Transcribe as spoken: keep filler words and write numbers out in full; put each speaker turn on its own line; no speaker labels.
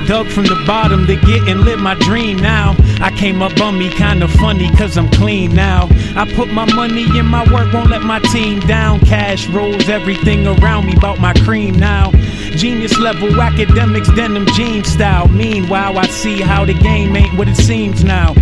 dug from the bottom to get and live my dream now. I came up on me kinda funny cause I'm clean now. I put my money in my work, won't let my team down. Cash rolls everything around me, bout my cream now. Genius level academics, denim jean style. Meanwhile I see how the game ain't what it seems now.